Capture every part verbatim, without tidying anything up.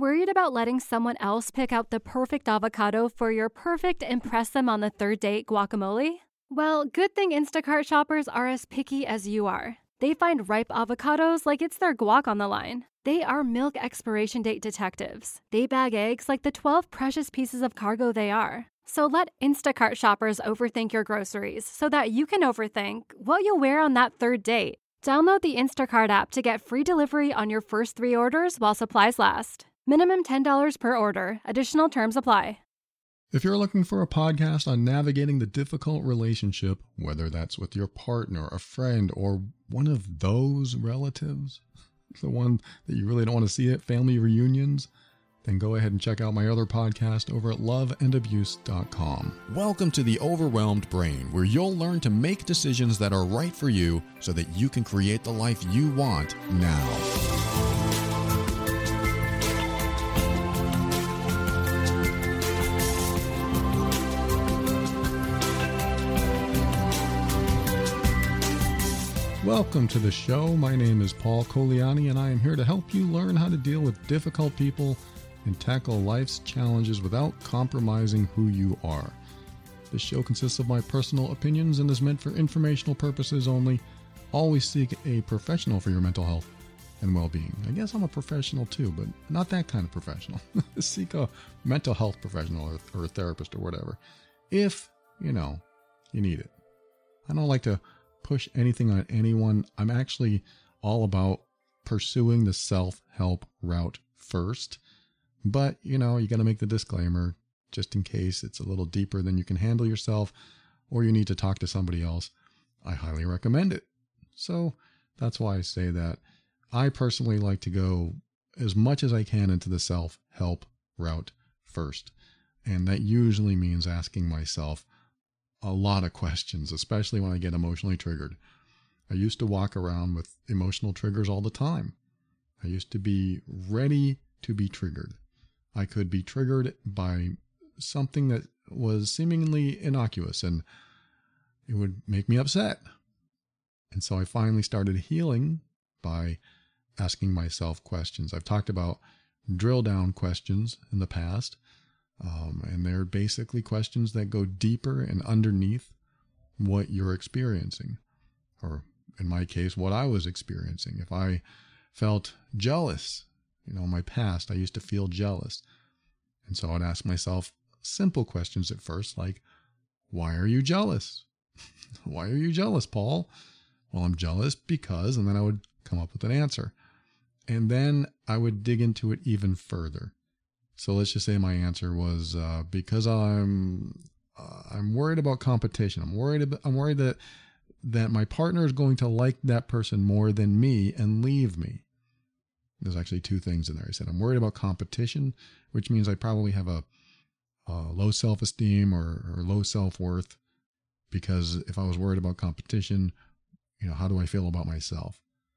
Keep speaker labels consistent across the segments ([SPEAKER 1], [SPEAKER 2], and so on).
[SPEAKER 1] Worried about letting someone else pick out the perfect avocado for your perfect impress them on the third date guacamole? Well, good thing Instacart shoppers are as picky as you are. They find ripe avocados like it's their guac on the line. They are milk expiration date detectives. They bag eggs like the twelve precious pieces of cargo they are. So let Instacart shoppers overthink your groceries so that you can overthink what you'll wear on that third date. Download the Instacart app to get free delivery on your first three orders while supplies last. Minimum ten dollars per order. Additional terms apply.
[SPEAKER 2] If you're looking for a podcast on navigating the difficult relationship, whether that's with your partner, a friend, or one of those relatives, the one that you really don't want to see at family reunions, then go ahead and check out my other podcast over at love and abuse dot com. Welcome to The Overwhelmed Brain, where you'll learn to make decisions that are right for you so that you can create the life you want now. Welcome to the show. My name is Paul Coliani, and I am here to help you learn how to deal with difficult people and tackle life's challenges without compromising who you are. This show consists of my personal opinions and is meant for informational purposes only. Always seek a professional for your mental health and well-being. I guess I'm a professional too, but not that kind of professional. Seek a mental health professional or, or a therapist or whatever, if, you know, you need it. I don't like to push anything on anyone. I'm actually all about pursuing the self-help route first. But, you know, you got to make the disclaimer just in case it's a little deeper than you can handle yourself or you need to talk to somebody else. I highly recommend it. So that's why I say that. I personally like to go as much as I can into the self-help route first. And that usually means asking myself a lot of questions, especially when I get emotionally triggered. I used to walk around with emotional triggers all the time. I used to be ready to be triggered. I could be triggered by something that was seemingly innocuous and it would make me upset. And so I finally started healing by asking myself questions. I've talked about drill down questions in the past. Um, and they're basically questions that go deeper and underneath what you're experiencing. Or in my case, what I was experiencing. If I felt jealous, you know, in my past, I used to feel jealous. And so I'd ask myself simple questions at first, like, why are you jealous? Why are you jealous, Paul? Well, I'm jealous because, and then I would come up with an answer. And then I would dig into it even further. So let's just say my answer was uh, because I'm uh, I'm worried about competition. I'm worried about, I'm worried that that my partner is going to like that person more than me and leave me. There's actually two things in there. I said I'm worried about competition, which means I probably have a, a low self-esteem or, or low self-worth, because if I was worried about competition, you know, how do I feel about myself?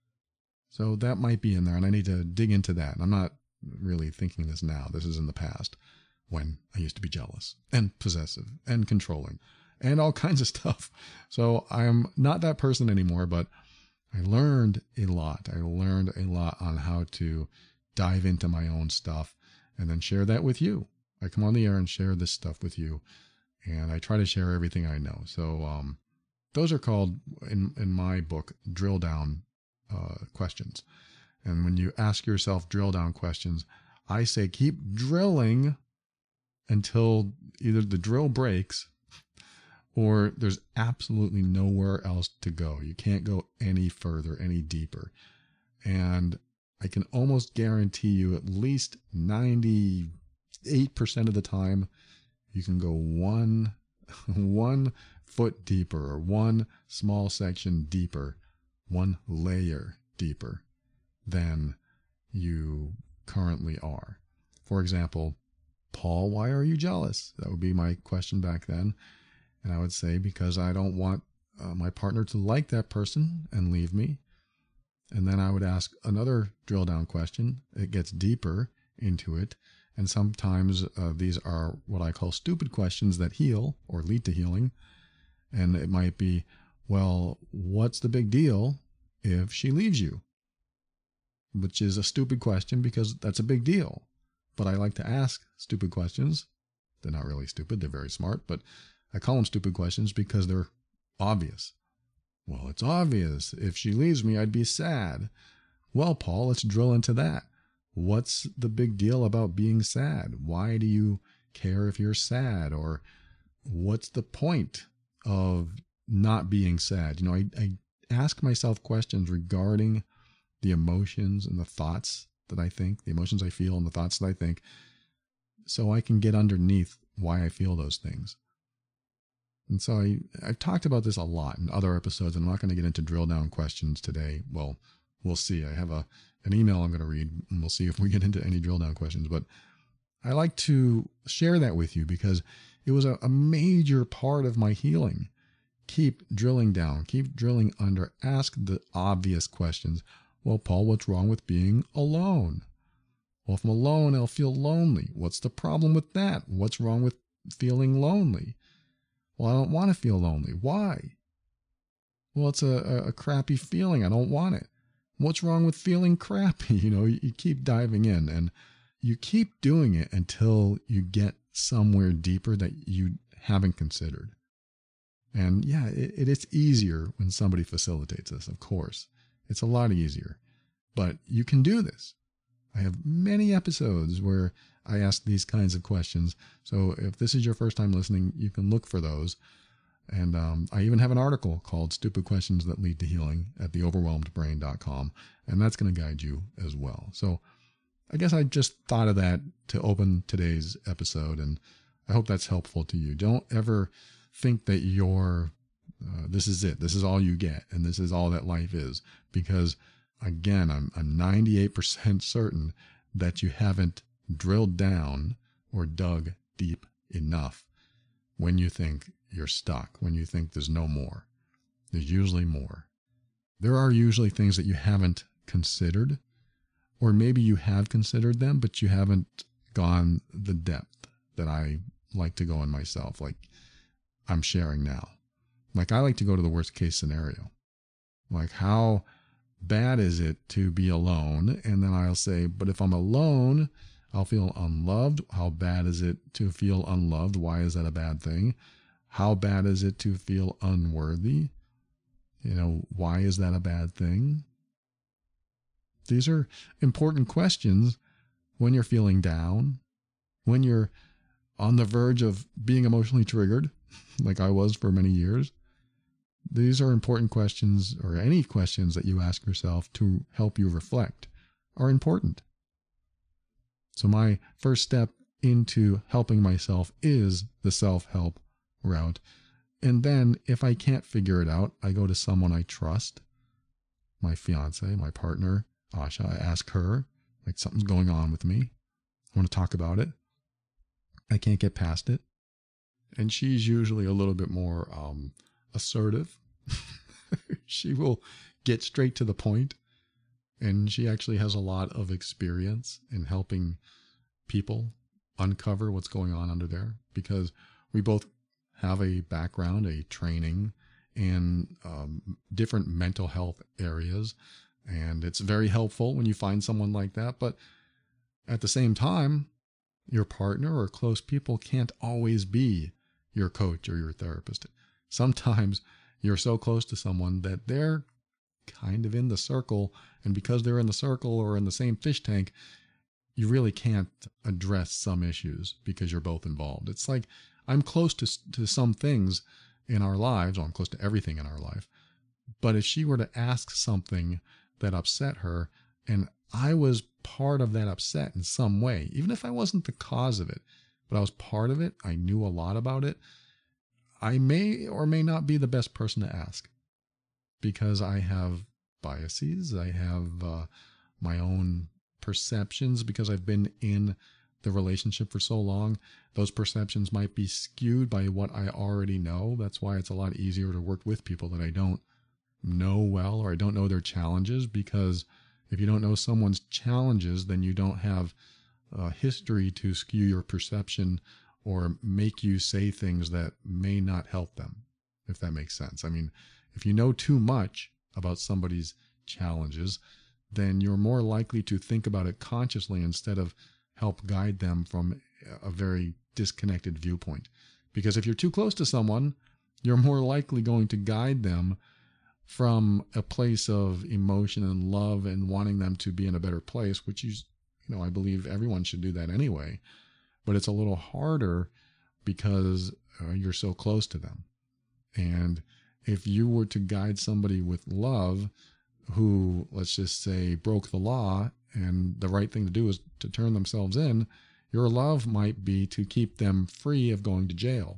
[SPEAKER 2] So that might be in there, and I need to dig into that. And I'm not really thinking this now. This is in the past when I used to be jealous and possessive and controlling and all kinds of stuff. So I'm not that person anymore, but I learned a lot. I learned a lot on how to dive into my own stuff and then share that with you. I come on the air and share this stuff with you, and I try to share everything I know. So um, those are called, in, in my book, drill down uh, questions. And when you ask yourself drill down questions, I say keep drilling until either the drill breaks or there's absolutely nowhere else to go. You can't go any further, any deeper. And I can almost guarantee you at least ninety-eight percent of the time, you can go one, one foot deeper or one small section deeper, one layer deeper than you currently are. For example, Paul, why are you jealous? That would be my question back then. And I would say, because I don't want uh, my partner to like that person and leave me. And then I would ask another drill down question. It gets deeper into it. And sometimes uh, these are what I call stupid questions that heal or lead to healing. And it might be, well, what's the big deal if she leaves you? Which is a stupid question because that's a big deal. but I like to ask stupid questions. They're not really stupid. They're very smart, but I call them stupid questions because they're obvious. Well, it's obvious. If she leaves me, I'd be sad. Well, Paul, let's drill into that. What's the big deal about being sad? Why do you care if you're sad? Or what's the point of not being sad? You know, I, I ask myself questions regarding the emotions and the thoughts that I think, the emotions I feel and the thoughts that I think, so I can get underneath why I feel those things. And so I, I've talked about this a lot in other episodes, and I'm not going to get into drill down questions today. Well, we'll see. I have a an email I'm going to read, and we'll see if we get into any drill down questions. But I like to share that with you because it was a, a major part of my healing. Keep drilling down, keep drilling under, ask the obvious questions. Well, Paul, what's wrong with being alone? Well, if I'm alone, I'll feel lonely. What's the problem with that? What's wrong with feeling lonely? Well, I don't want to feel lonely. Why? Well, it's a, a crappy feeling. I don't want it. What's wrong with feeling crappy? You know, you, you keep diving in and you keep doing it until you get somewhere deeper that you haven't considered. And yeah, it, it is easier when somebody facilitates this, of course. It's a lot easier. But you can do this. I have many episodes where I ask these kinds of questions. So if this is your first time listening, you can look for those. And um, I even have an article called Stupid Questions That Lead to Healing at the overwhelmed brain dot com. And that's going to guide you as well. So I guess I just thought of that to open today's episode. And I hope that's helpful to you. Don't ever think that you're, uh, this is it. This is all you get. And this is all that life is. Because again, I'm, I'm ninety-eight percent certain that you haven't drilled down or dug deep enough when you think you're stuck, when you think there's no more. There's usually more. There are usually things that you haven't considered, or maybe you have considered them, but you haven't gone the depth that I like to go in myself, like I'm sharing now. Like I like to go to the worst case scenario. Like how bad is it to be alone? And then I'll say, but if I'm alone, I'll feel unloved. How bad is it to feel unloved? Why is that a bad thing? How bad is it to feel unworthy? You know, why is that a bad thing? These are important questions when you're feeling down, when you're on the verge of being emotionally triggered, like I was for many years. These are important questions, or any questions that you ask yourself to help you reflect are important. So my first step into helping myself is the self-help route. And then if I can't figure it out, I go to someone I trust, my fiance, my partner, Asha. I ask her, like, something's going on with me. I want to talk about it. I can't get past it. And she's usually a little bit more um, assertive. She will get straight to the point. And she actually has a lot of experience in helping people uncover what's going on under there, because we both have a background, a training in um, different mental health areas. And it's very helpful when you find someone like that. But at the same time, your partner or close people can't always be your coach or your therapist. Sometimes you're so close to someone that they're kind of in the circle, and because they're in the circle or in the same fish tank, you really can't address some issues because you're both involved. It's like I'm close to to some things in our lives, or I'm close to everything in our life, but if she were to ask something that upset her, and I was part of that upset in some way, even if I wasn't the cause of it, but I was part of it, I knew a lot about it, I may or may not be the best person to ask, because I have biases, I have uh, my own perceptions, because I've been in the relationship for so long. Those perceptions might be skewed by what I already know. That's why it's a lot easier to work with people that I don't know well, or I don't know their challenges, because if you don't know someone's challenges, then you don't have a history to skew your perception or make you say things that may not help them, if that makes sense. I mean, if you know too much about somebody's challenges, then you're more likely to think about it consciously instead of help guide them from a very disconnected viewpoint. Because if you're too close to someone, you're more likely going to guide them from a place of emotion and love and wanting them to be in a better place, which is, you know, I believe everyone should do that anyway. But it's a little harder because uh, you're so close to them. And if you were to guide somebody with love who, let's just say, broke the law, and the right thing to do is to turn themselves in, your love might be to keep them free of going to jail.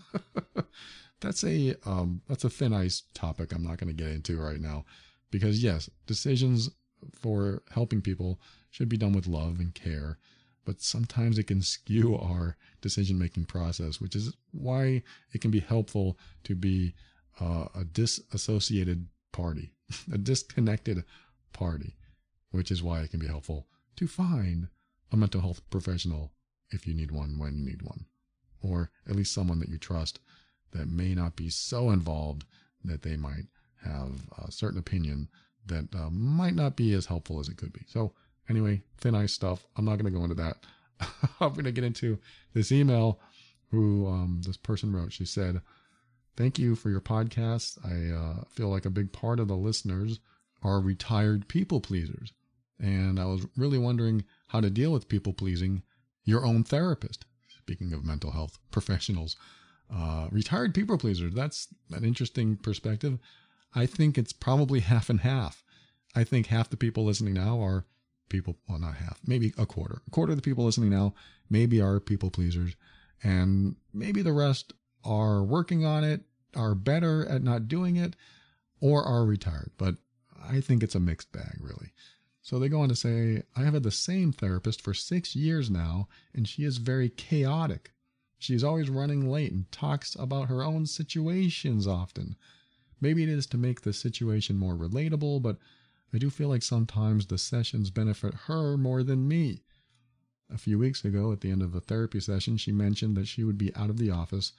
[SPEAKER 2] That's a um, that's a thin ice topic I'm not going to get into right now, because yes, decisions for helping people should be done with love and care, but sometimes it can skew our decision-making process, which is why it can be helpful to be uh, a disassociated party, a disconnected party, which is why it can be helpful to find a mental health professional if you need one when you need one, or at least someone that you trust that may not be so involved that they might have a certain opinion that uh, might not be as helpful as it could be. So anyway, thin ice stuff. I'm not going to go into that. I'm going to get into this email who um, this person wrote. She said, "Thank you for your podcast. I uh, feel like a big part of the listeners are retired people pleasers. And I was really wondering how to deal with people pleasing your own therapist." Speaking of mental health professionals, uh, retired people pleasers, that's an interesting perspective. I think it's probably half and half. I think half the people listening now are people, well, not half, maybe a quarter. A quarter of the people listening now maybe are people pleasers, and maybe the rest are working on it, are better at not doing it, or are retired. But I think it's a mixed bag, really. So they go on to say, "I have had the same therapist for six years now, and she is very chaotic. She is always running late and talks about her own situations often. Maybe it is to make the situation more relatable, but I do feel like sometimes the sessions benefit her more than me. A few weeks ago, at the end of a therapy session, she mentioned that she would be out of the office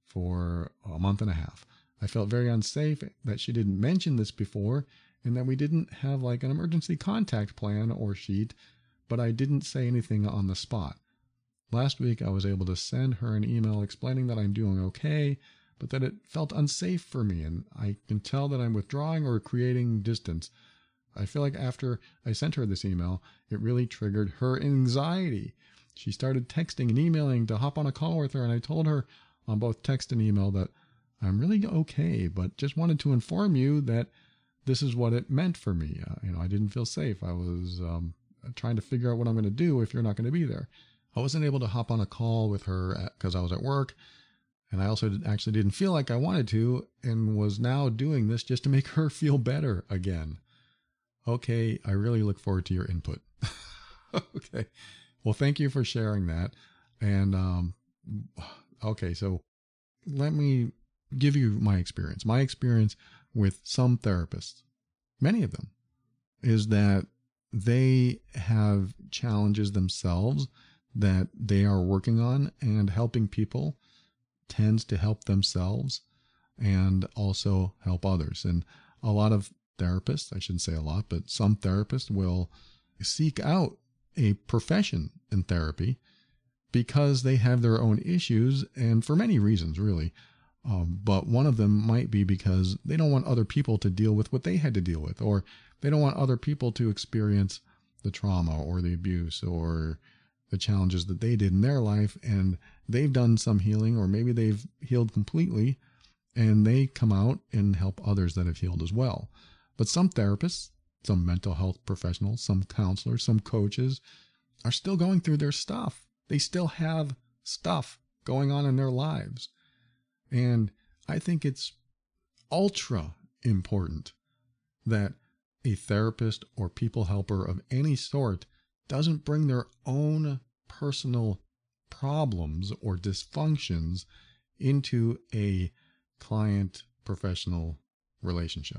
[SPEAKER 2] for a month and a half. I felt very unsafe that she didn't mention this before, and that we didn't have like an emergency contact plan or sheet, but I didn't say anything on the spot. Last week, I was able to send her an email explaining that I'm doing okay, but that it felt unsafe for me, and I can tell that I'm withdrawing or creating distance. I feel like after I sent her this email, it really triggered her anxiety. She started texting and emailing to hop on a call with her, and I told her on both text and email that I'm really okay, but just wanted to inform you that this is what it meant for me. Uh, you know, I didn't feel safe. I was um, trying to figure out what I'm going to do if you're not going to be there. I wasn't able to hop on a call with her because I was at work, and I also did, actually didn't feel like I wanted to, and was now doing this just to make her feel better again. Okay, I really look forward to your input." Okay, well, thank you for sharing that. And um, okay, so let me give you my experience. My experience with some therapists, many of them, is that they have challenges themselves that they are working on, and helping people tends to help themselves and also help others. And a lot of therapists, I shouldn't say a lot, but some therapists will seek out a profession in therapy because they have their own issues, and for many reasons, really. Um, but one of them might be because they don't want other people to deal with what they had to deal with, or they don't want other people to experience the trauma or the abuse or the challenges that they did in their life, and they've done some healing, or maybe they've healed completely, and they come out and help others that have healed as well. But some therapists, some mental health professionals, some counselors, some coaches are still going through their stuff. They still have stuff going on in their lives. And I think it's ultra important that a therapist or people helper of any sort doesn't bring their own personal problems or dysfunctions into a client-professional relationship.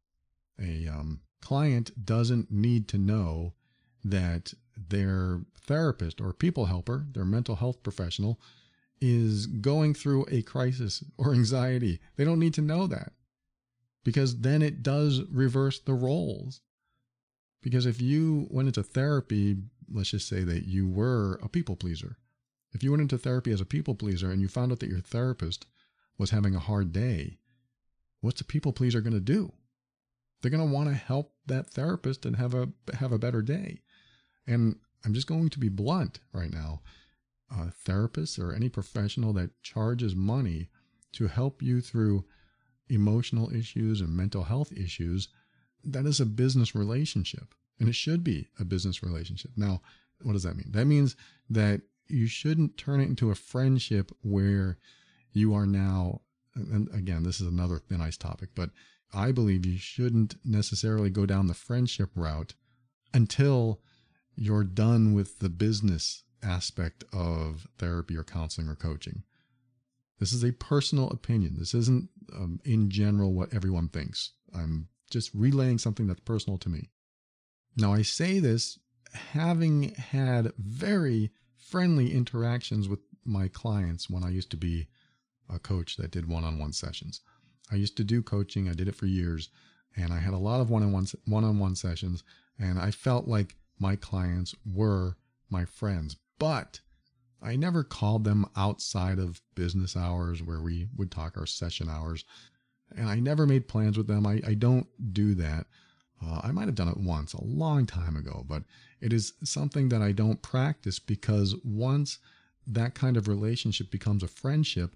[SPEAKER 2] A um, client doesn't need to know that their therapist or people helper, their mental health professional, is going through a crisis or anxiety. They don't need to know that, because then it does reverse the roles. Because if you went into therapy let's just say that you were a people pleaser. If you went into therapy as a people pleaser and you found out that your therapist was having a hard day, what's a people pleaser going to do? They're going to want to help that therapist and have a have a better day. And I'm just going to be blunt right now. Uh, therapists or any professional that charges money to help you through emotional issues and mental health issues, that is a business relationship. And it should be a business relationship. Now, what does that mean? That means that you shouldn't turn it into a friendship where you are now, and again, this is another thin ice topic, but I believe you shouldn't necessarily go down the friendship route until you're done with the business aspect of therapy or counseling or coaching. This is a personal opinion. This isn't um, in general what everyone thinks. I'm just relaying something that's personal to me. Now, I say this having had very friendly interactions with my clients when I used to be a coach that did one-on-one sessions. I used to do coaching. I did it for years, and I had a lot of one-on-one one-on-one sessions, and I felt like my clients were my friends. But I never called them outside of business hours where we would talk our session hours. And I never made plans with them. I, I don't do that. Uh, I might have done it once a long time ago, but it is something that I don't practice because once that kind of relationship becomes a friendship,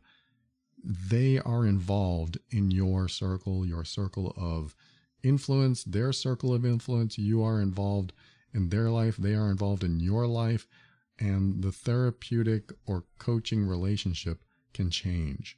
[SPEAKER 2] they are involved in your circle, your circle of influence, their circle of influence. You are involved in their life. They are involved in your life. And the therapeutic or coaching relationship can change.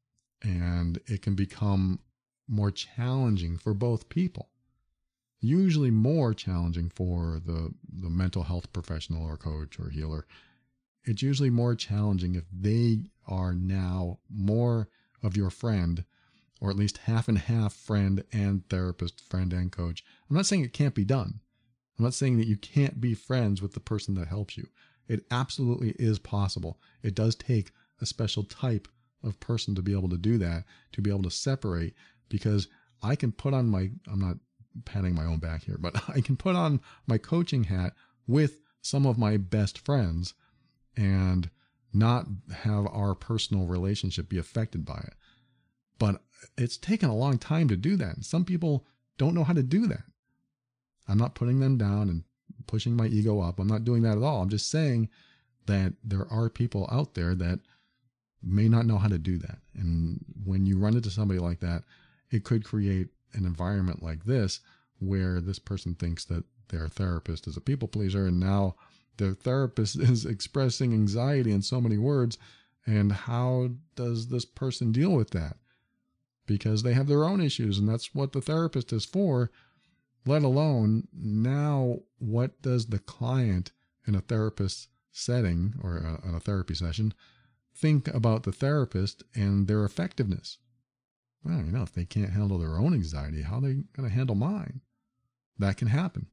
[SPEAKER 2] And it can become more challenging for both people. Usually more challenging for the, the mental health professional or coach or healer. It's usually more challenging if they are now more of your friend, or at least half and half friend and therapist, friend and coach. I'm not saying it can't be done. I'm not saying that you can't be friends with the person that helps you. It absolutely is possible. It does take a special type of person to be able to do that, to be able to separate, because I can put on my, I'm not patting my own back here, but I can put on my coaching hat with some of my best friends and not have our personal relationship be affected by it. But it's taken a long time to do that. And some people don't know how to do that. I'm not putting them down and pushing my ego up. I'm not doing that at all. I'm just saying that there are people out there that may not know how to do that. And when you run into somebody like that, it could create an environment like this where this person thinks that their therapist is a people pleaser, and now their therapist is expressing anxiety in so many words. And how does this person deal with that? Because they have their own issues, and that's what the therapist is for. Let alone now, what does the client in a therapist setting or a, in a therapy session think about the therapist and their effectiveness? Well, you know, if they can't handle their own anxiety, how are they going to handle mine? That can happen.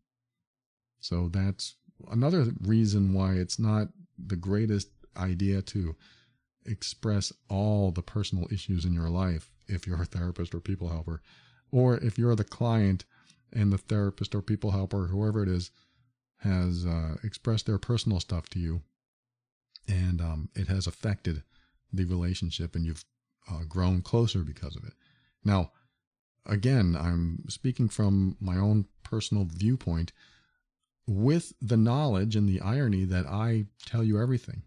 [SPEAKER 2] So that's another reason why it's not the greatest idea to express all the personal issues in your life if you're a therapist or people helper, or if you're the client and the therapist or people helper, whoever it is, has uh, expressed their personal stuff to you, and um, it has affected the relationship, and you've uh, grown closer because of it. Now, again, I'm speaking from my own personal viewpoint, with the knowledge and the irony that I tell you everything.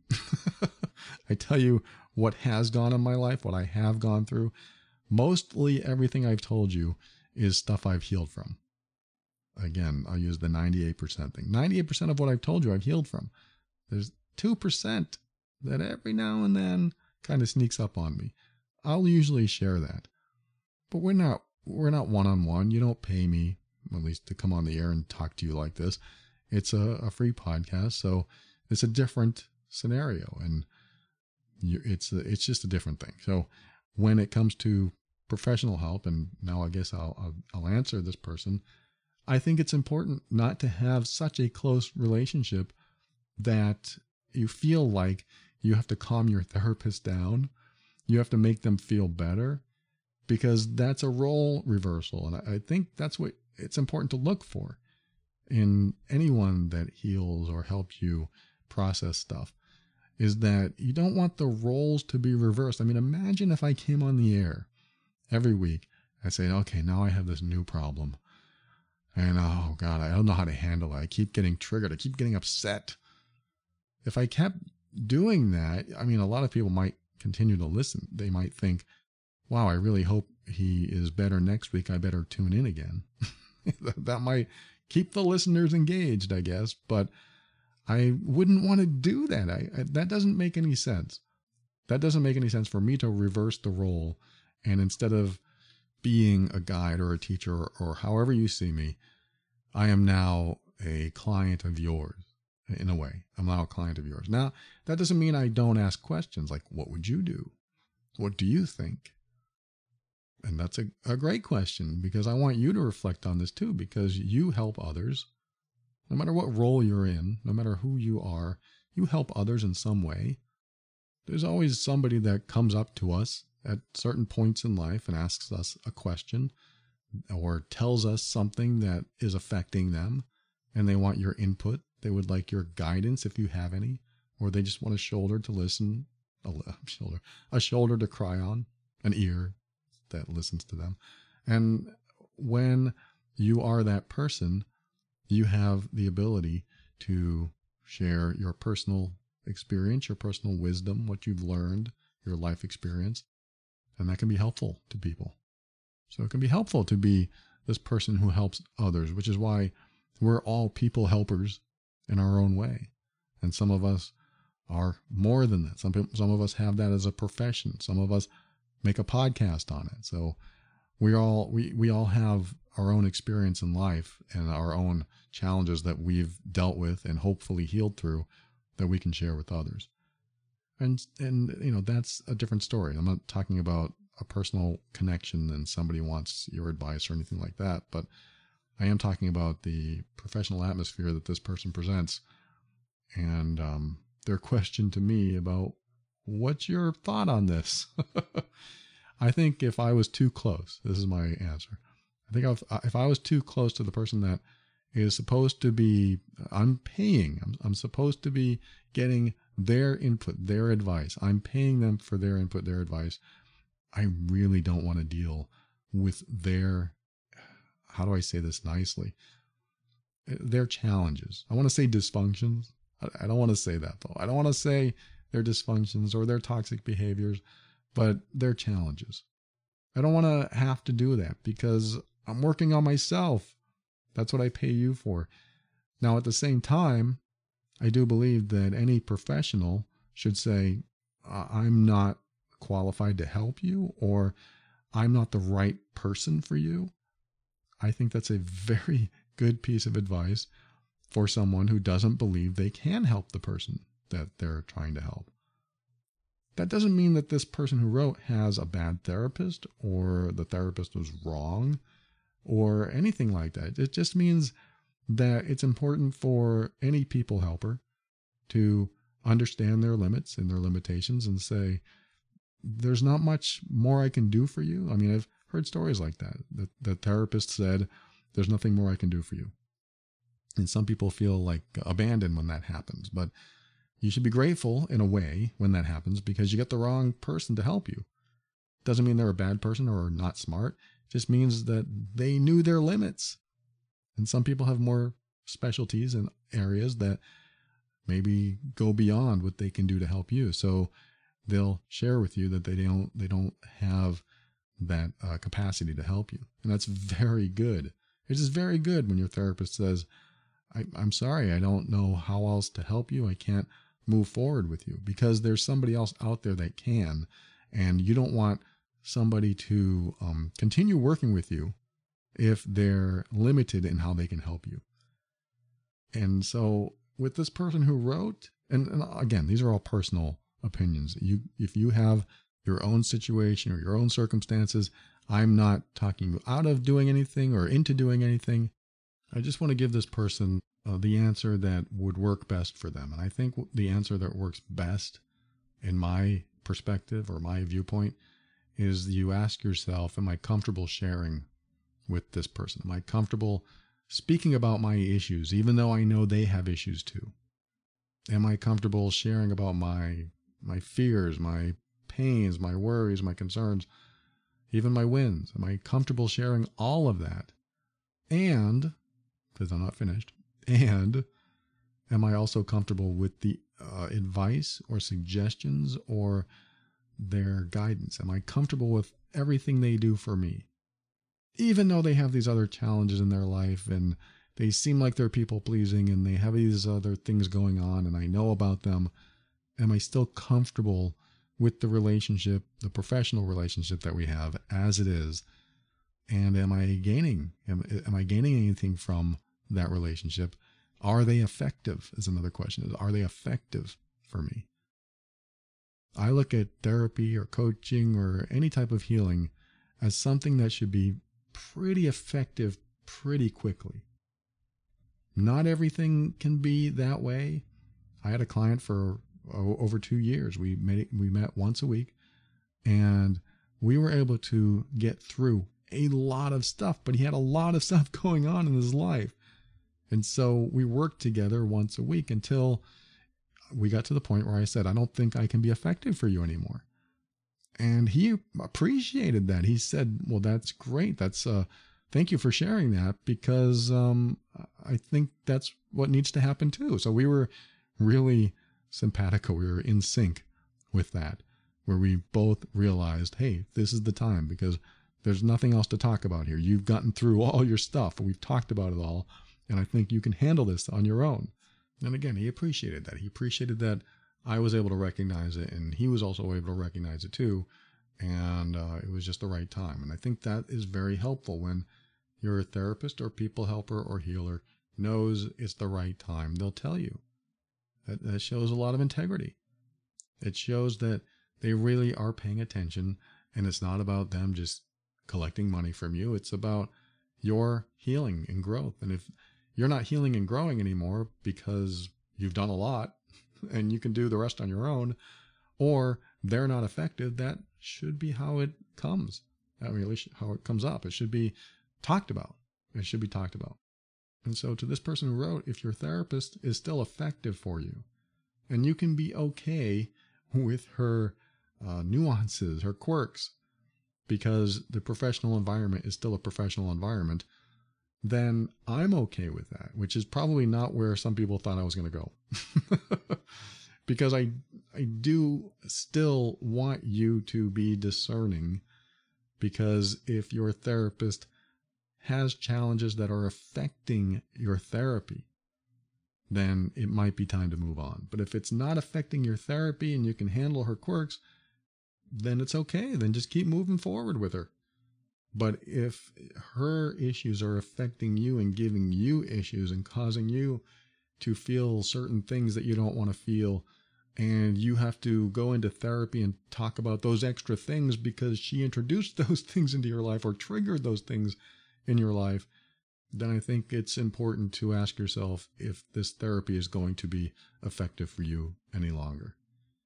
[SPEAKER 2] I tell you what has gone in my life, what I have gone through. Mostly everything I've told you is stuff I've healed from. Again, I'll use the ninety-eight percent thing. ninety-eight percent of what I've told you I've healed from. There's two percent that every now and then kind of sneaks up on me. I'll usually share that. But we're not we're not one-on-one. You don't pay me, at least, to come on the air and talk to you like this. It's a, a free podcast, so it's a different scenario, and you, it's a, it's just a different thing. So when it comes to professional help, and now I guess I'll, I'll I'll answer this person, I think it's important not to have such a close relationship that you feel like you have to calm your therapist down. You have to make them feel better, because that's a role reversal. And I, I think that's what it's important to look for. in anyone that heals or helps you process stuff is that you don't want the roles to be reversed. I mean, imagine if I came on the air every week and say, okay, now I have this new problem. And oh God, I don't know how to handle it. I keep getting triggered. I keep getting upset. If I kept doing that, I mean, a lot of people might continue to listen. They might think, wow, I really hope he is better next week. I better tune in again. That might keep the listeners engaged, I guess, but I wouldn't want to do that. I, I that doesn't make any sense. That doesn't make any sense for me to reverse the role. And instead of being a guide or a teacher or, or however you see me, I am now a client of yours in a way. I'm now a client of yours. Now, that doesn't mean I don't ask questions like, what would you do? What do you think? And that's a, a great question, because I want you to reflect on this too, because you help others. No matter what role you're in, no matter who you are, you help others in some way. There's always somebody that comes up to us at certain points in life and asks us a question or tells us something that is affecting them, and they want your input. They would like your guidance if you have any, or they just want a shoulder to listen, a shoulder, a shoulder to cry on, an ear that listens to them. And when you are that person, you have the ability to share your personal experience, your personal wisdom, what you've learned, your life experience, and that can be helpful to people. So it can be helpful to be this person who helps others, which is why we're all people helpers in our own way. And some of us are more than that. Some people, some of us have that as a profession. Some of us make a podcast on it. So we all we we all have our own experience in life and our own challenges that we've dealt with and hopefully healed through that we can share with others. And and you know, that's a different story. I'm not talking about a personal connection and somebody wants your advice or anything like that, but I am talking about the professional atmosphere that this person presents, and um, their question to me about, what's your thought on this? I think if I was too close, this is my answer. I think if, if I was too close to the person that is supposed to be, I'm paying, I'm, I'm supposed to be getting their input, their advice. I'm paying them for their input, their advice. I really don't want to deal with their, how do I say this nicely? Their challenges. I want to say dysfunctions. I don't want to say that though. I don't want to say their dysfunctions or their toxic behaviors, but their challenges. I don't want to have to do that because I'm working on myself. That's what I pay you for. Now, at the same time, I do believe that any professional should say, I'm not qualified to help you, or I'm not the right person for you. I think that's a very good piece of advice for someone who doesn't believe they can help the person that they're trying to help. That doesn't mean that this person who wrote has a bad therapist or the therapist was wrong or anything like that. It just means that it's important for any people helper to understand their limits and their limitations and say, there's not much more I can do for you. I mean, I've heard stories like that. The, the therapist said, there's nothing more I can do for you. And some people feel like abandoned when that happens, but you should be grateful in a way when that happens because you get the wrong person to help you. Doesn't mean they're a bad person or not smart. It just means that they knew their limits. And some people have more specialties and areas that maybe go beyond what they can do to help you. So they'll share with you that they don't they don't have that uh, capacity to help you. And that's very good. It is very good when your therapist says, I, I'm sorry, I don't know how else to help you. I can't move forward with you, because there's somebody else out there that can, and you don't want somebody to um, continue working with you if they're limited in how they can help you. And so with this person who wrote, and, and again, these are all personal opinions. You, if you have your own situation or your own circumstances, I'm not talking you out of doing anything or into doing anything. I just want to give this person uh, the answer that would work best for them. And I think the answer that works best in my perspective or my viewpoint is you ask yourself, am I comfortable sharing with this person? Am I comfortable speaking about my issues, even though I know they have issues too? Am I comfortable sharing about my my fears, my pains, my worries, my concerns, even my wins? Am I comfortable sharing all of that? And, because I'm not finished, and am I also comfortable with the uh, advice or suggestions or their guidance? Am I comfortable with everything they do for me? Even though they have these other challenges in their life and they seem like they're people pleasing and they have these other things going on and I know about them, am I still comfortable with the relationship, the professional relationship that we have as it is? And am I gaining, am, am I gaining anything from that relationship? Are they effective is another question. Are they effective for me? I look at therapy or coaching or any type of healing as something that should be pretty effective pretty quickly. Not everything can be that way. I had a client for oh, over two years. We met, we met once a week, and we were able to get through a lot of stuff, but he had a lot of stuff going on in his life. And so we worked together once a week until we got to the point where I said, I don't think I can be effective for you anymore. And he appreciated that. He said, well, that's great. That's uh, thank you for sharing that, because um, I think that's what needs to happen too. So we were really simpatico. We were in sync with that, where we both realized, hey, this is the time, because there's nothing else to talk about here. You've gotten through all your stuff. We've talked about it all. And I think you can handle this on your own. And again, he appreciated that. He appreciated that I was able to recognize it, and he was also able to recognize it too. And uh, it was just the right time. And I think that is very helpful when you're a therapist or people helper or healer knows it's the right time. They'll tell you. That, that shows a lot of integrity. It shows that they really are paying attention, and it's not about them just collecting money from you. It's about your healing and growth. And if you're not healing and growing anymore because you've done a lot and you can do the rest on your own, or they're not effective, that should be how it comes. I mean, how it comes up. It should be talked about. It should be talked about. And so to this person who wrote, if your therapist is still effective for you, and you can be okay with her uh, nuances, her quirks, because the professional environment is still a professional environment, then I'm okay with that, which is probably not where some people thought I was going to go. Because I, I do still want you to be discerning, because if your therapist has challenges that are affecting your therapy, then it might be time to move on. But if it's not affecting your therapy and you can handle her quirks, then it's okay. Then just keep moving forward with her. But if her issues are affecting you and giving you issues and causing you to feel certain things that you don't want to feel, and you have to go into therapy and talk about those extra things because she introduced those things into your life or triggered those things in your life, then I think it's important to ask yourself if this therapy is going to be effective for you any longer.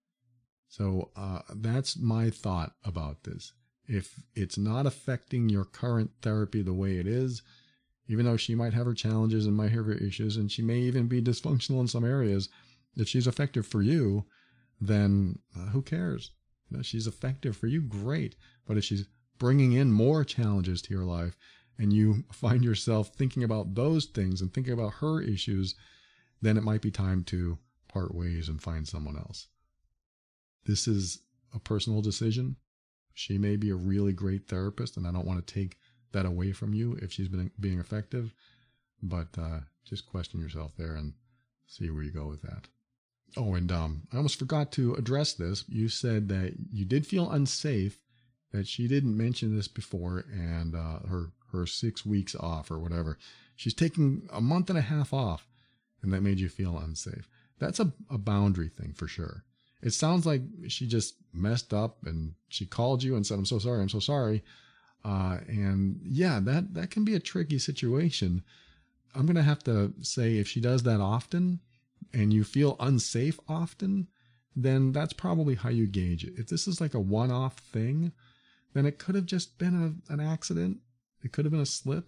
[SPEAKER 2] So uh, that's my thought about this. If it's not affecting your current therapy the way it is, even though she might have her challenges and might have her issues, and she may even be dysfunctional in some areas, if she's effective for you, then uh, who cares? You know, she's effective for you, great. But if she's bringing in more challenges to your life, and you find yourself thinking about those things and thinking about her issues, then it might be time to part ways and find someone else. This is a personal decision. She may be a really great therapist, and I don't want to take that away from you if she's been being effective, but uh, just question yourself there and see where you go with that. Oh, and um, I almost forgot to address this. You said that you did feel unsafe, that she didn't mention this before, and uh, her her six weeks off or whatever. She's taking a month and a half off, and that made you feel unsafe. That's a, a boundary thing for sure. It sounds like she just messed up and she called you and said, I'm so sorry, I'm so sorry. Uh, and yeah, that, that can be a tricky situation. I'm going to have to say if she does that often and you feel unsafe often, then that's probably how you gauge it. If this is like a one-off thing, then it could have just been a, an accident. It could have been a slip.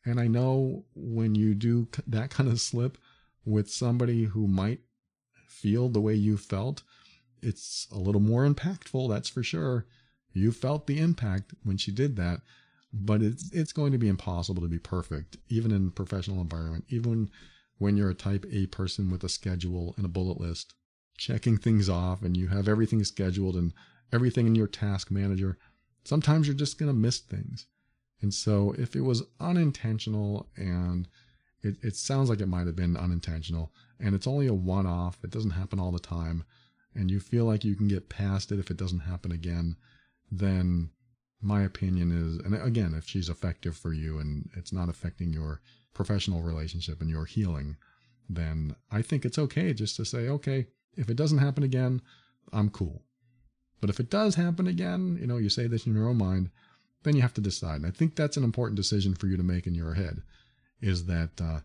[SPEAKER 2] And I know when you do that kind of slip with somebody who might feel the way you felt, it's a little more impactful, that's for sure. You felt the impact when she did that, but it's it's going to be impossible to be perfect, even in a professional environment, even when you're a type A person with a schedule and a bullet list, checking things off, and you have everything scheduled and everything in your task manager. Sometimes you're just going to miss things. And so if it was unintentional, and it, it sounds like it might have been unintentional, and it's only a one-off, it doesn't happen all the time, and you feel like you can get past it if it doesn't happen again, then my opinion is, and again, if she's effective for you and it's not affecting your professional relationship and your healing, then I think it's okay just to say, okay, if it doesn't happen again, I'm cool. But if it does happen again, you know, you say this in your own mind, then you have to decide. And I think that's an important decision for you to make in your head, is that uh,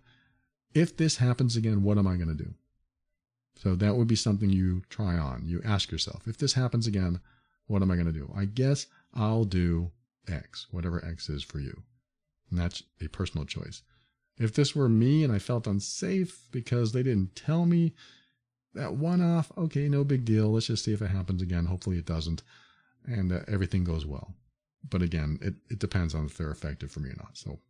[SPEAKER 2] if this happens again, what am I going to do? So that would be something you try on. You ask yourself, if this happens again, what am I going to do? I guess I'll do X, whatever X is for you. And that's a personal choice. If this were me and I felt unsafe because they didn't tell me that one-off, okay, no big deal. Let's just see if it happens again. Hopefully it doesn't. And uh, everything goes well. But again, it, it depends on if they're effective for me or not. So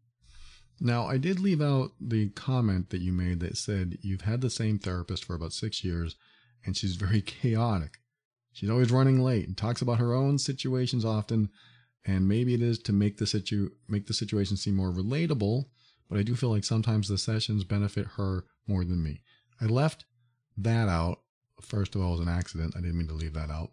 [SPEAKER 2] now I did leave out the comment that you made that said you've had the same therapist for about six years and she's very chaotic. She's always running late and talks about her own situations often. And maybe it is to make the situ make the situation seem more relatable. But I do feel like sometimes the sessions benefit her more than me. I left that out. First of all, it was an accident. I didn't mean to leave that out.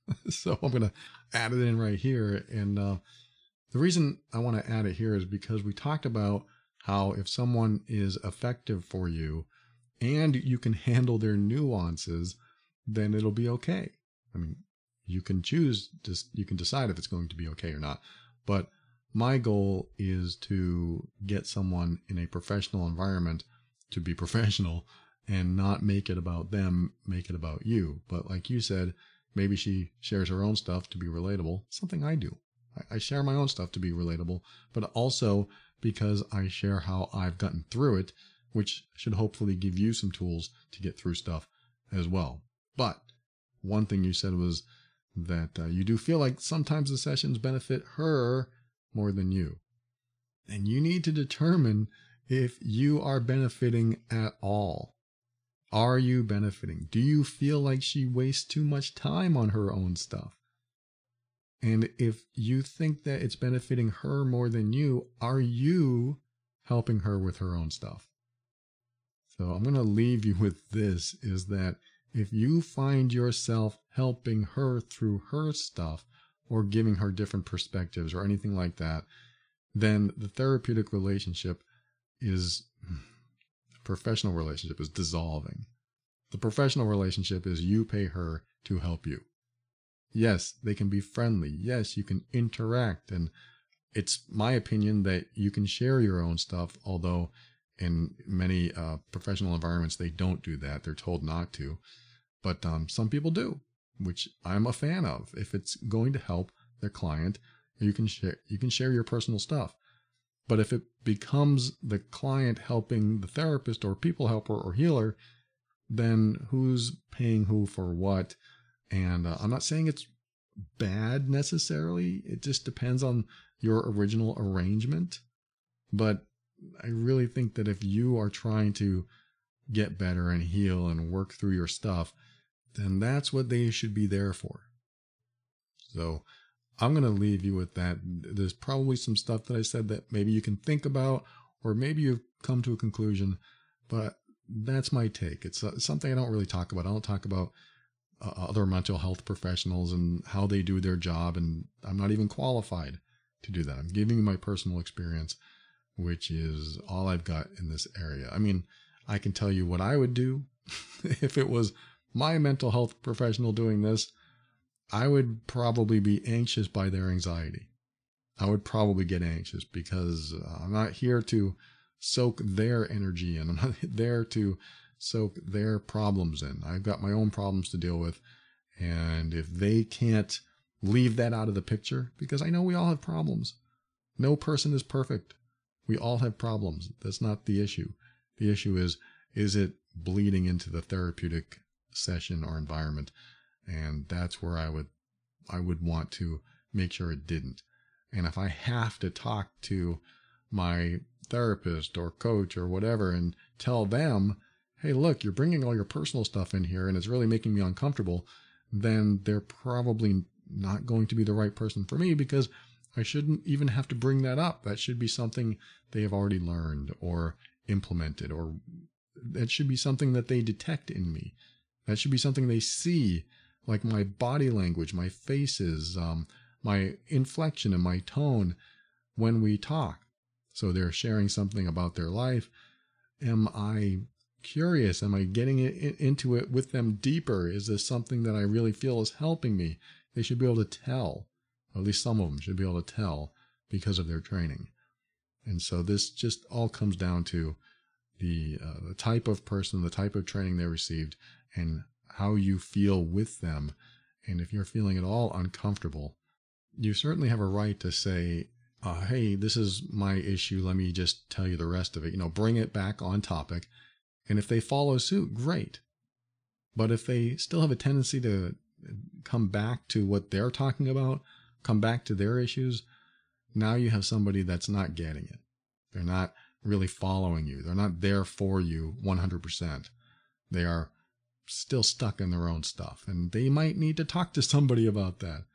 [SPEAKER 2] So I'm going to add it in right here. And uh, the reason I want to add it here is because we talked about how if someone is effective for you and you can handle their nuances, then it'll be okay. I mean, you can choose, just you can decide if it's going to be okay or not. But my goal is to get someone in a professional environment to be professional and not make it about them, make it about you. But like you said, maybe she shares her own stuff to be relatable, something I do. I, I share my own stuff to be relatable, but also because I share how I've gotten through it, which should hopefully give you some tools to get through stuff as well. But one thing you said was that uh, you do feel like sometimes the sessions benefit her more than you. And you need to determine if you are benefiting at all. Are you benefiting? Do you feel like she wastes too much time on her own stuff? And if you think that it's benefiting her more than you, are you helping her with her own stuff? So I'm going to leave you with this, is that if you find yourself helping her through her stuff or giving her different perspectives or anything like that, then the therapeutic relationship is, professional relationship is dissolving. The professional relationship is you pay her to help you. Yes, they can be friendly. Yes, you can interact. And it's my opinion that you can share your own stuff, although in many uh, professional environments, they don't do that. They're told not to. But um, some people do, which I'm a fan of. If it's going to help their client, you can share, you can share your personal stuff. But if it becomes the client helping the therapist or people helper or healer, then who's paying who for what? And uh, I'm not saying it's bad necessarily. It just depends on your original arrangement. But I really think that if you are trying to get better and heal and work through your stuff, then that's what they should be there for. So I'm going to leave you with that. There's probably some stuff that I said that maybe you can think about, or maybe you've come to a conclusion, but that's my take. It's uh, something I don't really talk about. I don't talk about uh, other mental health professionals and how they do their job, and I'm not even qualified to do that. I'm giving you my personal experience, which is all I've got in this area. I mean, I can tell you what I would do if it was my mental health professional doing this. I would probably be anxious by their anxiety. I would probably get anxious because I'm not here to soak their energy in. I'm not there to soak their problems in. I've got my own problems to deal with. And if they can't leave that out of the picture, because I know we all have problems. No person is perfect. We all have problems. That's not the issue. The issue is, is it bleeding into the therapeutic session or environment? And that's where I would, I would want to make sure it didn't. And if I have to talk to my therapist or coach or whatever and tell them, hey, look, you're bringing all your personal stuff in here and it's really making me uncomfortable, then they're probably not going to be the right person for me, because I shouldn't even have to bring that up. That should be something they have already learned or implemented, or that should be something that they detect in me. That should be something they see, like my body language, my faces, um, my inflection and my tone when we talk. So they're sharing something about their life. Am I curious? Am I getting it, into it with them deeper? Is this something that I really feel is helping me? They should be able to tell. At least some of them should be able to tell because of their training. And so this just all comes down to the, uh, the type of person, the type of training they received, and how you feel with them. And if you're feeling at all uncomfortable, you certainly have a right to say, uh, hey, this is my issue. Let me just tell you the rest of it. You know, bring it back on topic. And if they follow suit, great. But if they still have a tendency to come back to what they're talking about, come back to their issues, now you have somebody that's not getting it. They're not really following you. They're not there for you one hundred percent. They are still stuck in their own stuff, and they might need to talk to somebody about that.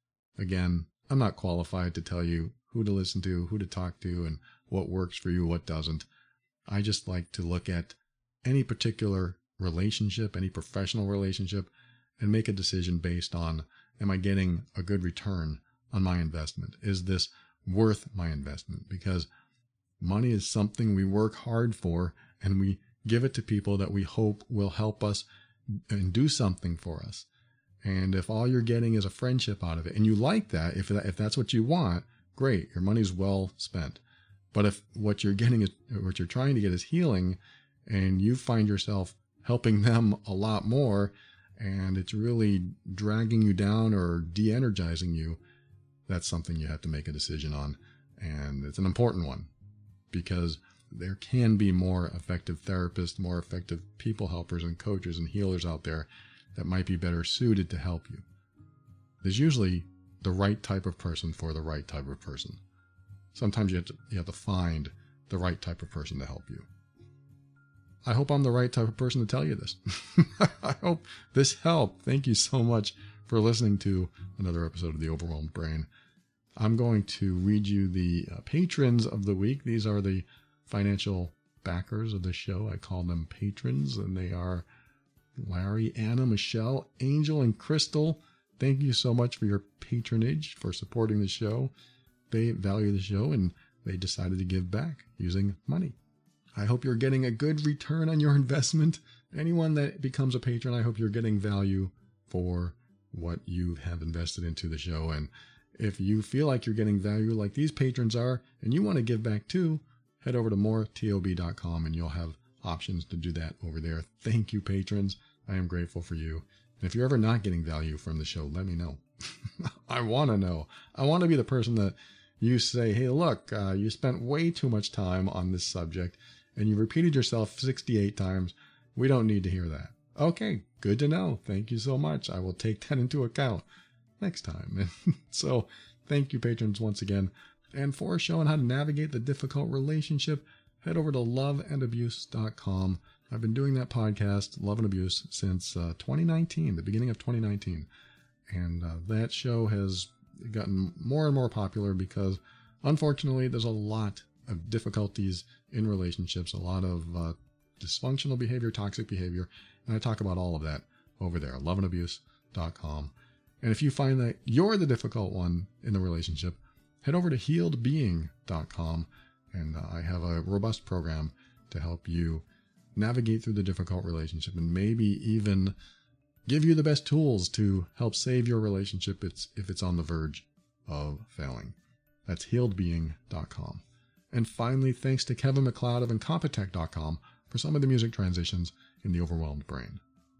[SPEAKER 2] Again, I'm not qualified to tell you who to listen to, who to talk to, and what works for you, what doesn't. I just like to look at any particular relationship, any professional relationship, and make a decision based on, am I getting a good return on my investment? Is this worth my investment? Because money is something we work hard for, and we give it to people that we hope will help us and do something for us. And if all you're getting is a friendship out of it, and you like that, if that, if that's what you want, great, your money's well spent. But if what you're getting is, what you're trying to get is healing, and you find yourself helping them a lot more, and it's really dragging you down or de-energizing you, that's something you have to make a decision on. And it's an important one, because there can be more effective therapists, more effective people helpers and coaches and healers out there that might be better suited to help you. There's usually the right type of person for the right type of person. Sometimes you have to, you have to find the right type of person to help you. I hope I'm the right type of person to tell you this. I hope this helped. Thank you so much for listening to another episode of The Overwhelmed Brain. I'm going to read you the uh, patrons of the week. These are the financial backers of the show. I call them patrons, and they are Larry, Anna, Michelle, Angel, and Crystal. Thank you so much for your patronage, for supporting the show. They value the show, and they decided to give back using money. I hope you're getting a good return on your investment. Anyone that becomes a patron, I hope you're getting value for what you have invested into the show. And if you feel like you're getting value like these patrons are, and you want to give back too, head over to more tob dot com and you'll have options to do that over there. Thank you, patrons. I am grateful for you. And if you're ever not getting value from the show, let me know. I want to know. I want to be the person that you say, hey, look, uh, you spent way too much time on this subject, and you repeated yourself sixty-eight times. We don't need to hear that. Okay, good to know. Thank you so much. I will take that into account next time. So thank you, patrons, once again. And for showing how to navigate the difficult relationship, head over to love and abuse dot com. I've been doing that podcast, Love and Abuse, since uh, twenty nineteen, the beginning of twenty nineteen. And uh, that show has gotten more and more popular because, unfortunately, there's a lot of difficulties in relationships, a lot of uh, dysfunctional behavior, toxic behavior, and I talk about all of that over there, love and abuse dot com. And if you find that you're the difficult one in the relationship, head over to healed being dot com, and uh, I have a robust program to help you navigate through the difficult relationship and maybe even give you the best tools to help save your relationship if it's on the verge of failing. That's healed being dot com. And finally, thanks to Kevin MacLeod of Incompetech dot com for some of the music transitions in The Overwhelmed Brain.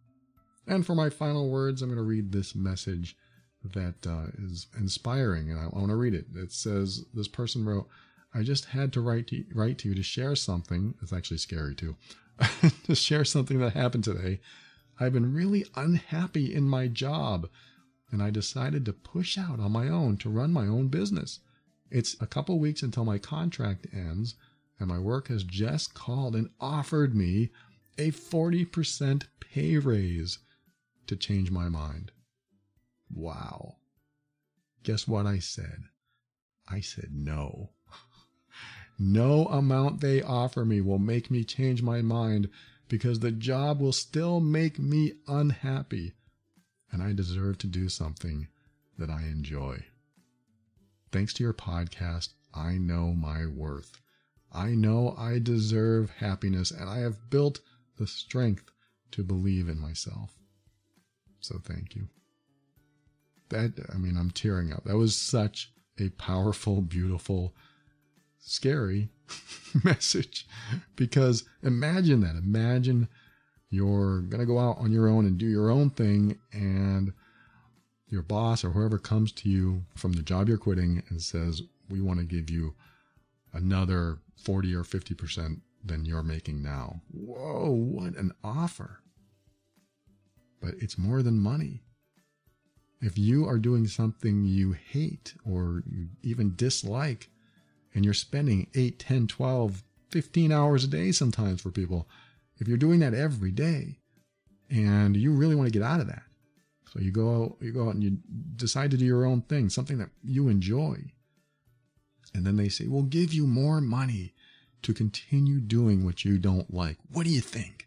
[SPEAKER 2] And for my final words, I'm going to read this message that uh, is inspiring, and I want to read it. It says, this person wrote, I just had to write to, write to you to share something. It's actually scary too. To share something that happened today. I've been really unhappy in my job, and I decided to push out on my own to run my own business. It's a couple weeks until my contract ends, and my work has just called and offered me a forty percent pay raise to change my mind. Wow. Guess what I said? I said no. No amount they offer me will make me change my mind, because the job will still make me unhappy, and I deserve to do something that I enjoy. Thanks to your podcast, I know my worth. I know I deserve happiness, and I have built the strength to believe in myself. So thank you. That, I mean, I'm tearing up. That was such a powerful, beautiful, scary message, because imagine that. Imagine you're going to go out on your own and do your own thing, and your boss or whoever comes to you from the job you're quitting and says, we want to give you another forty or fifty percent than you're making now. Whoa, what an offer. But it's more than money. If you are doing something you hate or you even dislike, and you're spending eight, ten, twelve, fifteen hours a day sometimes for people, if you're doing that every day and you really want to get out of that, so you go out, you go out and you decide to do your own thing, something that you enjoy, and then they say, we'll give you more money to continue doing what you don't like. What do you think?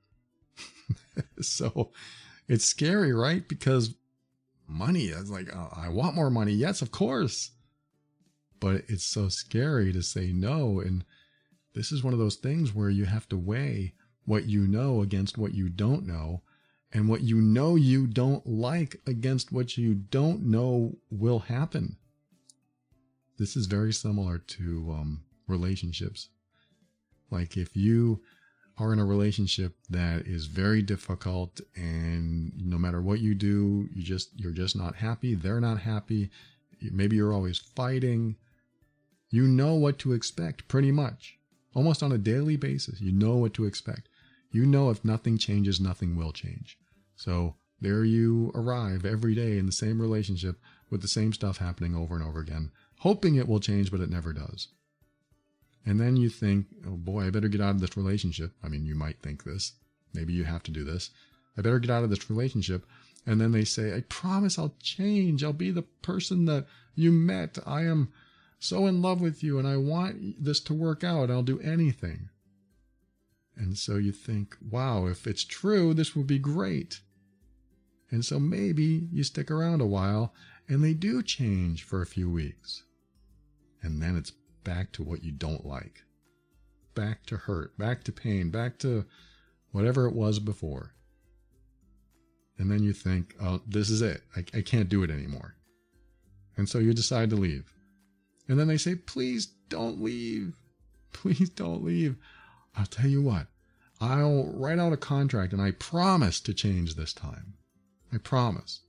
[SPEAKER 2] So it's scary, right? Because money is like, oh, I want more money. Yes, of course. But it's so scary to say no. And this is one of those things where you have to weigh what you know against what you don't know, and what you know you don't like against what you don't know will happen. This is very similar to um, relationships. Like if you are in a relationship that is very difficult, and no matter what you do, you just, you're just not happy. They're not happy. Maybe you're always fighting. You know what to expect pretty much. Almost on a daily basis, you know what to expect. You know if nothing changes, nothing will change. So there you arrive every day in the same relationship with the same stuff happening over and over again, hoping it will change, but it never does. And then you think, oh boy, I better get out of this relationship. I mean, you might think this. Maybe you have to do this. I better get out of this relationship. And then they say, I promise I'll change. I'll be the person that you met. I am so in love with you, and I want this to work out. I'll do anything. And so you think, wow, if it's true, this would be great. And so maybe you stick around a while, and they do change for a few weeks. And then it's back to what you don't like. Back to hurt, back to pain, back to whatever it was before. And then you think, oh, this is it. I, I can't do it anymore. And so you decide to leave. And then they say, please don't leave. Please don't leave. I'll tell you what, I'll write out a contract, and I promise to change this time. I promise.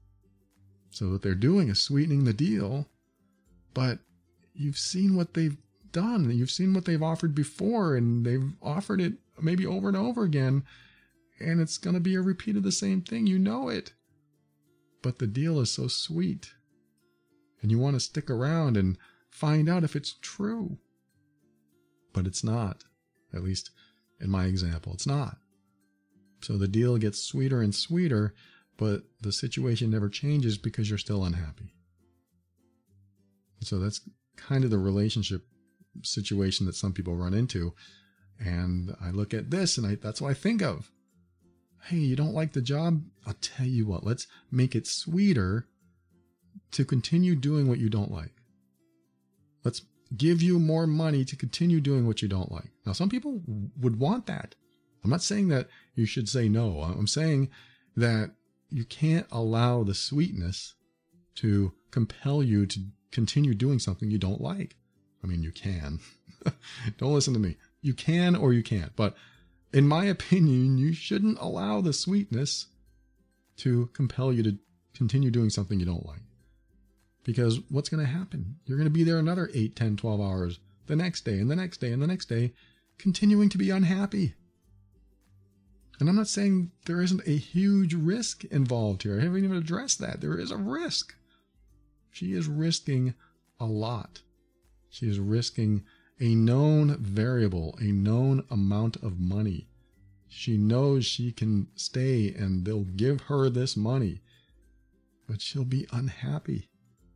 [SPEAKER 2] So what they're doing is sweetening the deal, but you've seen what they've done. You've seen what they've offered before, and they've offered it maybe over and over again, and it's going to be a repeat of the same thing. You know it. But the deal is so sweet, and you want to stick around and find out if it's true. But it's not. At least in my example, it's not. So the deal gets sweeter and sweeter, but the situation never changes because you're still unhappy. So that's kind of the relationship situation that some people run into. And I look at this, and I, that's what I think of. Hey, you don't like the job? I'll tell you what, let's make it sweeter to continue doing what you don't like. Let's give you more money to continue doing what you don't like. Now, some people would want that. I'm not saying that you should say no. I'm saying that you can't allow the sweetness to compel you to continue doing something you don't like. I mean, you can. Don't listen to me. You can or you can't. But in my opinion, you shouldn't allow the sweetness to compel you to continue doing something you don't like. Because what's going to happen? You're going to be there another eight, ten, twelve hours the next day and the next day and the next day, continuing to be unhappy. And I'm not saying there isn't a huge risk involved here. I haven't even addressed that. There is a risk. She is risking a lot. She is risking a known variable, a known amount of money. She knows she can stay and they'll give her this money, but she'll be unhappy.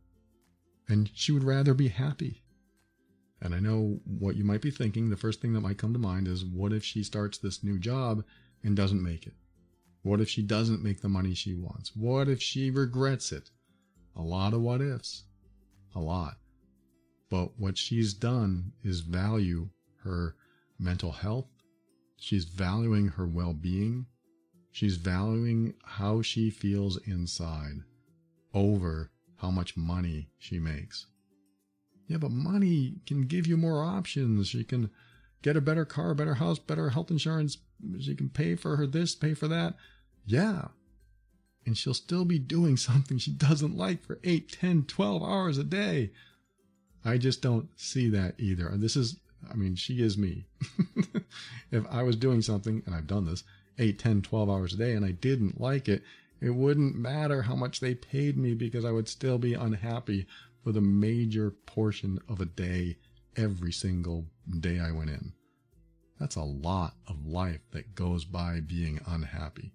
[SPEAKER 2] And she would rather be happy. And I know what you might be thinking. The first thing that might come to mind is, what if she starts this new job and doesn't make it? What if she doesn't make the money she wants? What if she regrets it? A lot of what ifs. A lot. But what she's done is value her mental health. She's valuing her well-being. She's valuing how she feels inside over how much money she makes. Yeah, but money can give you more options. She can get a better car, better house, better health insurance. She can pay for her this, pay for that. Yeah. And she'll still be doing something she doesn't like for eight, ten, twelve hours a day. I just don't see that either. And this is, I mean, she is me. If I was doing something, and I've done this, eight, ten, twelve hours a day, and I didn't like it, it wouldn't matter how much they paid me, because I would still be unhappy for the major portion of a day every single day I went in. That's a lot of life that goes by being unhappy.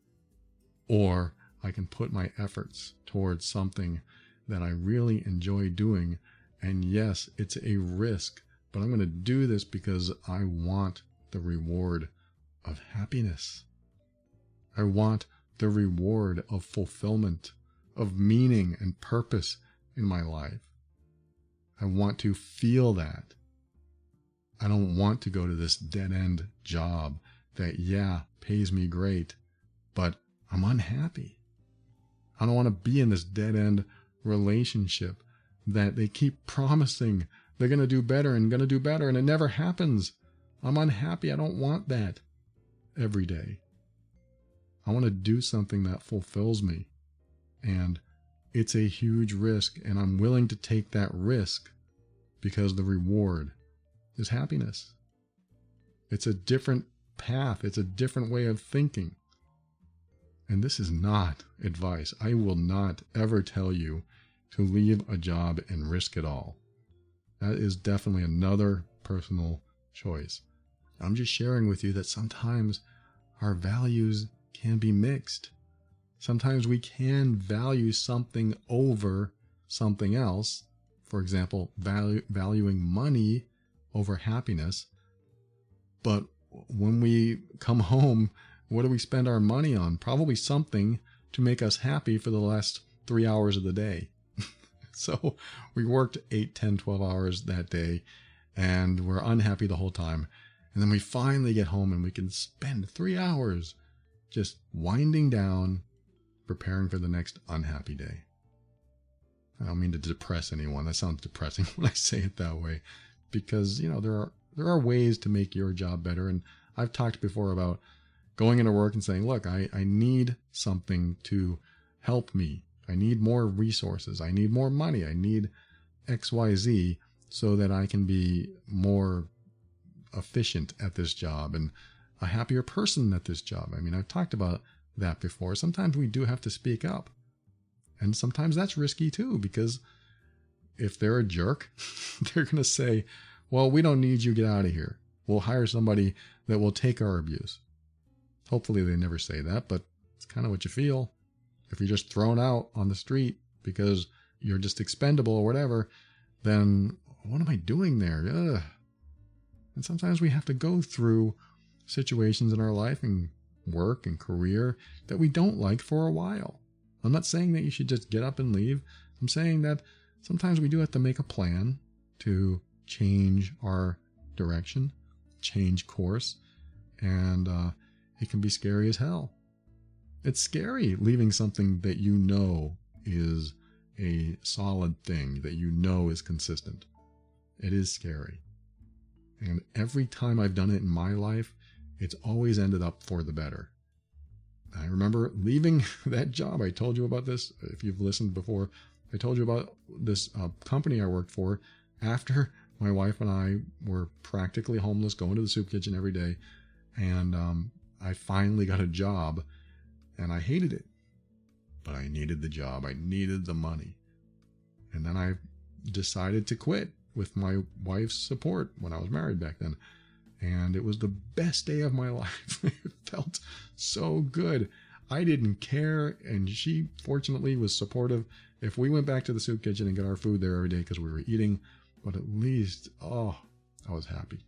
[SPEAKER 2] Or I can put my efforts towards something that I really enjoy doing, and yes, it's a risk, but I'm going to do this because I want the reward of happiness. I want the reward of fulfillment, of meaning and purpose in my life. I want to feel that. I don't want to go to this dead-end job that, yeah, pays me great, but I'm unhappy. I don't want to be in this dead-end relationship that they keep promising they're going to do better and going to do better, and it never happens. I'm unhappy. I don't want that every day. I want to do something that fulfills me, and it's a huge risk, and I'm willing to take that risk because the reward is happiness. It's a different path. It's a different way of thinking. And this is not advice. I will not ever tell you to leave a job and risk it all. That is definitely another personal choice. I'm just sharing with you that sometimes our values can be mixed. Sometimes we can value something over something else. For example, value, valuing money over happiness. But when we come home, what do we spend our money on? Probably something to make us happy for the last three hours of the day. So we worked eight, ten, twelve hours that day, and we're unhappy the whole time. And then we finally get home and we can spend three hours just winding down, preparing for the next unhappy day. I don't mean to depress anyone. That sounds depressing when I say it that way, because, you know, there are there are ways to make your job better. And I've talked before about going into work and saying, look, I, I need something to help me. I need more resources. I need more money. I need X Y Z so that I can be more efficient at this job and a happier person at this job. I mean, I've talked about that before. Sometimes we do have to speak up. And sometimes that's risky too, because if they're a jerk, they're going to say, well, we don't need you. Get out of here. We'll hire somebody that will take our abuse. Hopefully they never say that, but it's kind of what you feel. If you're just thrown out on the street because you're just expendable or whatever, then what am I doing there? Ugh. And sometimes we have to go through situations in our life and work and career that we don't like for a while. I'm not saying that you should just get up and leave. I'm saying that sometimes we do have to make a plan to change our direction, change course, and uh, it can be scary as hell. It's scary leaving something that you know is a solid thing, that you know is consistent. It is scary. And every time I've done it in my life, it's always ended up for the better. I remember leaving that job. I told you about this if you've listened before. I told you about this uh, company I worked for after my wife and I were practically homeless, going to the soup kitchen every day. And um, I finally got a job, and I hated it. But I needed the job. I needed the money. And then I decided to quit with my wife's support when I was married back then. And it was the best day of my life. It felt so good. I didn't care, and she fortunately was supportive. If we went back to the soup kitchen and got our food there every day because we were eating, but at least, oh, I was happy.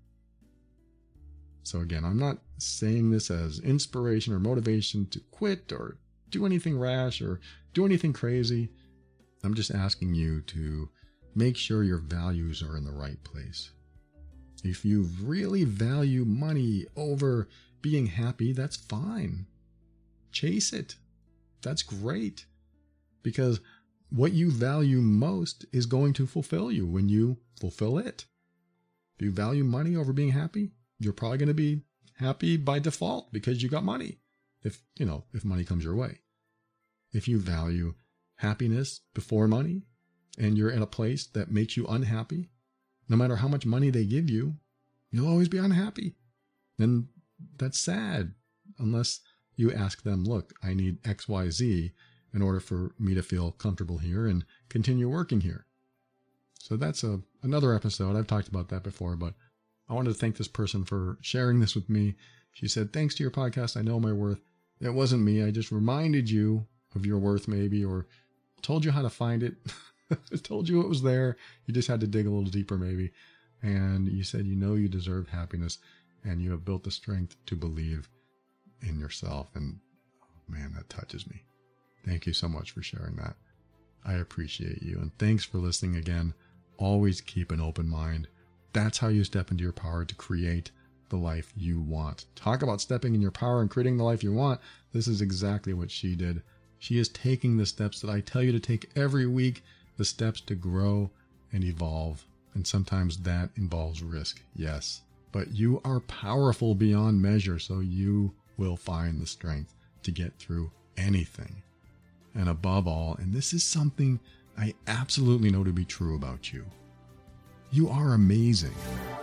[SPEAKER 2] So again, I'm not saying this as inspiration or motivation to quit or do anything rash or do anything crazy. I'm just asking you to make sure your values are in the right place. If you really value money over being happy, that's fine. Chase it. That's great. Because what you value most is going to fulfill you when you fulfill it. If you value money over being happy, you're probably going to be happy by default because you got money. If, you know, if money comes your way. If you value happiness before money and you're in a place that makes you unhappy, no matter how much money they give you, you'll always be unhappy. And that's sad unless you ask them, look, I need X, Y, Z in order for me to feel comfortable here and continue working here. So that's a another episode. I've talked about that before, but I wanted to thank this person for sharing this with me. She said, thanks to your podcast, I know my worth. It wasn't me. I just reminded you of your worth maybe, or told you how to find it. Told you it was there. You just had to dig a little deeper maybe. And you said, you know, you deserve happiness and you have built the strength to believe in yourself. And oh, man, that touches me. Thank you so much for sharing that. I appreciate you. And thanks for listening again. Always keep an open mind. That's how you step into your power to create the life you want. Talk about stepping in your power and creating the life you want. This is exactly what she did. She is taking the steps that I tell you to take every week, the steps to grow and evolve. And sometimes that involves risk, yes. But you are powerful beyond measure, so you will find the strength to get through anything. And above all, and this is something I absolutely know to be true about you, you are amazing.